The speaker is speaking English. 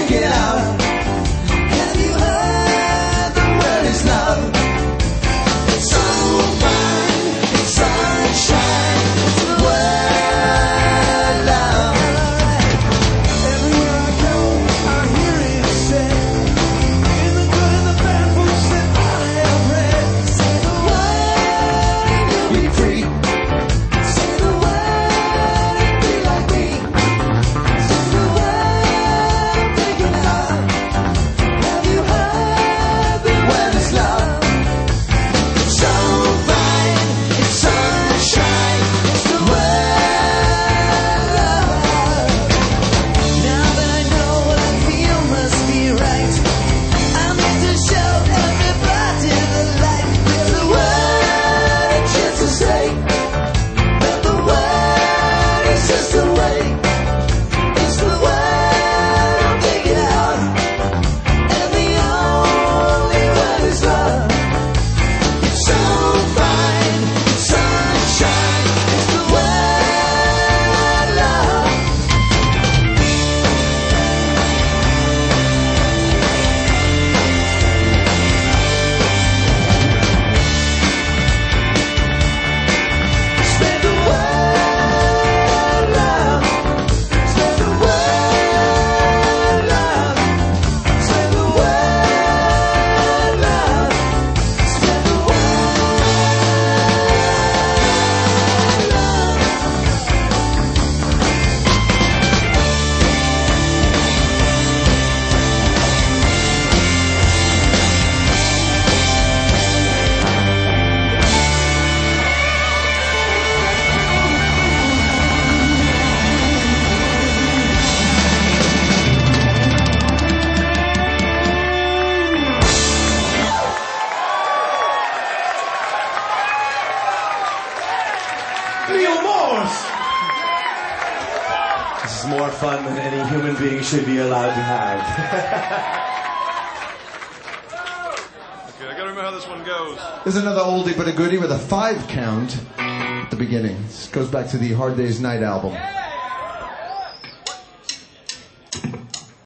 it out. Have you heard the word is love? It's so fine, it's sunshine, it's the word love. Everywhere I go, I hear it said, in the good and the bad books that I have read. Say the word and you'll be free. Say the word and be like me. Say the word and take it out. Have you heard the word is love? It's so fine, it's sunshine, it's the word love. Now that I know what I feel must be right, I'm here to show everybody the light. Give the word a chance to say that the word is just a way. It's the word, I'll take it out. And the only word is love. It's so fine, it's sunshine, it's the word love. Spread the word love. Spread the word love. Spread the word love. Spread the word love. Neil Morse! This is more fun than any human being should be allowed to have. Okay, I gotta remember how this one goes. There's another oldie but a goodie with a 5 count at the beginning. This goes back to the Hard Day's Night album.